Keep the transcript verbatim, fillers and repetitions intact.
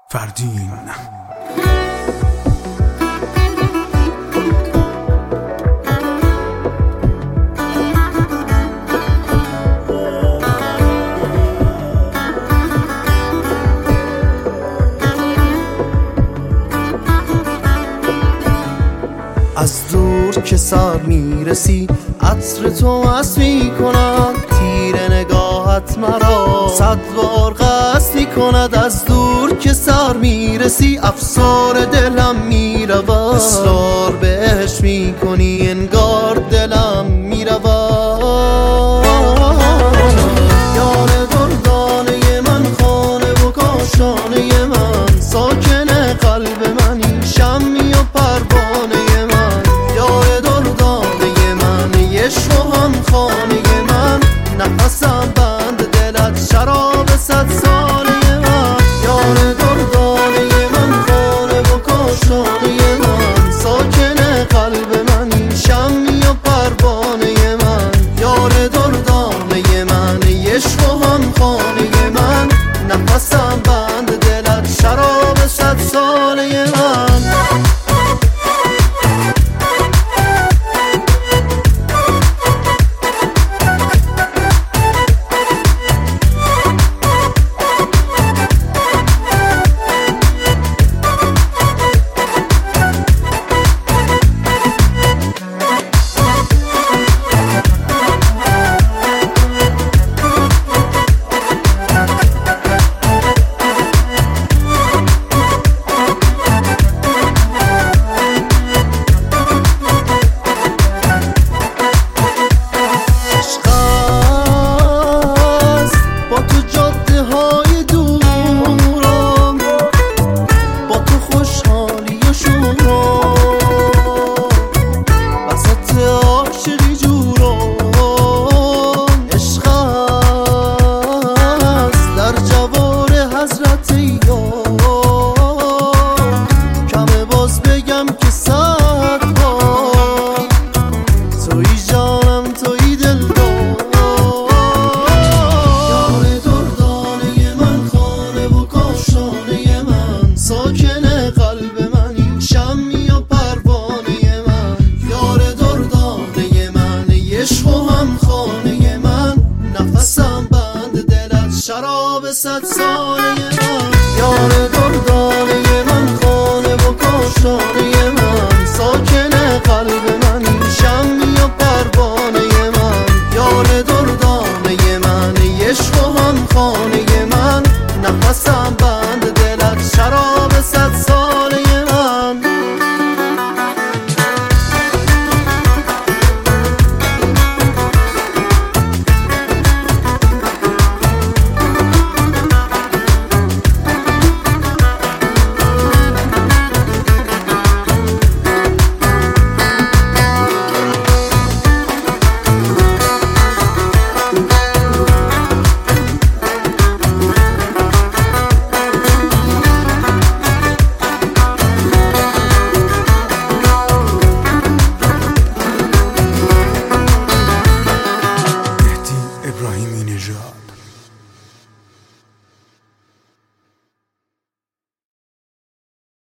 فردین. از دور که سر میرسی عطر تو مست میکند، تیر نگاهت مرا صد بار قصد میکند. از دور که سر میرسی افسار دلم میرود، اصرار بهش میکنی انگار دلم میرود. یار دردانه من، خانه و کاشانه من، ساکن قلب منی، شمی و پروانه من. یار دردانه من، عشق و هم خانه من، نفسم بند دلت، شراب صد ساله من. یار دردانه من، خانه و کاشانه من، ساکن قلب منی، شمی و پروانه من. یار دردانه من، عشق و هم خانه من، نفسم بند دلت، شراب